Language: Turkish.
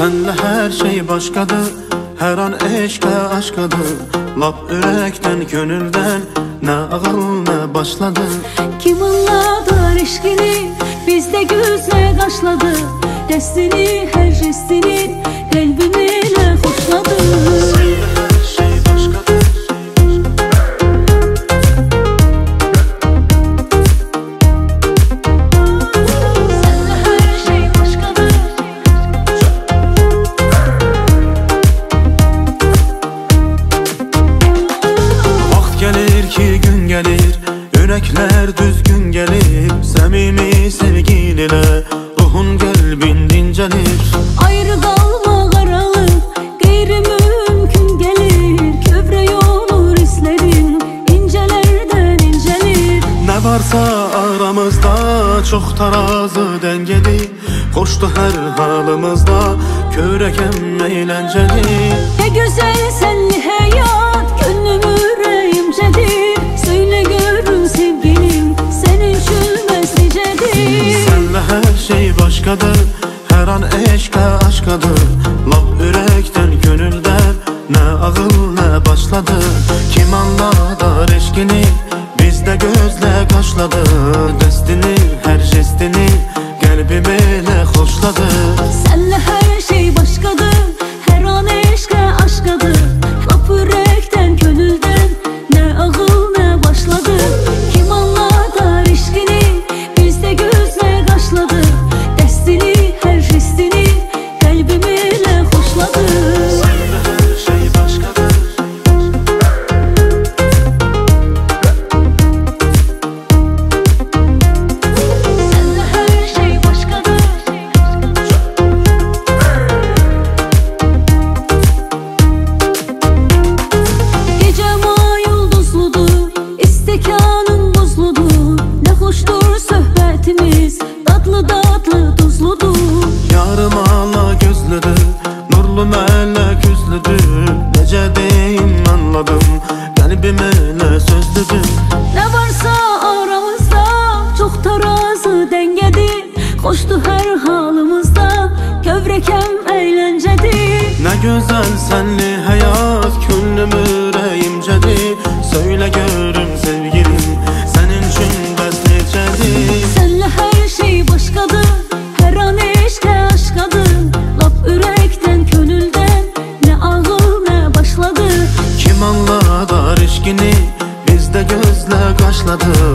Senle her şey başkadır, her an eşke aşkadır. Lap yürekten, gönülden, ne ağıl ne başladı. Kim anladı eşkini, bizde gözle kaşladı. Destini, her jestini, kalbimle hoşladı. Gün gelir, yürekler düzgün gelir. Samimi sevgiyle ruhun kalbin dincelir. Ayrı kalma karalı, gayri mümkün gelir. Köprü olur hislerin, incelerden incelir. Ne varsa aramızda çok terazi dengeli. Hoştu her halımızda, körekem eğlenceli. Ne güzel senli hayat, gönlüm yüreğimcedir. Söyle görün sevgilim, senin çülmez nicedir. Senle her şey başkadır, her an eşke aşkadır. Lap yürekten, gönülden, ne ağıl ne başladı. Kim anladı eşkini, bizde gözle kaşladı. Destini, her jestini, kalbimle hoşladı. Senle her şey başkadır, her an eşke aşkadır. Lap yürekten, gönülden, ne ağıl ne başladı. Kim anladı eşkini, bizde gözle kaşladı. Destini, her jestini, kalbimle hoşladı. Senle her şey başkadır. Senle her şey başkadır. Gecem ay yıldızlıdır, istekanım buzludur. Ne hoştur sohbetimiz, tatlı tatlı tuzludur. Yarım ala gözlüdür, nurlu melek yüzlüdür. Nece deyim anladım, kalbimle sözlüdür. Ne varsa aramızda çok terazi dengedir. Hoştu her halımızda, kövrekem eğlencedir. Ne güzel senli hayat, gönlüm yüreğimcedir. Söyle görüm sevgilim, senin için bəs necedir. Senle her şey başkadır, her an eşke aşkadır. Lap yürekten, gönülden, ne ağıl ne başladı. Kim anladı eşkini, bizde gözle kaşladı.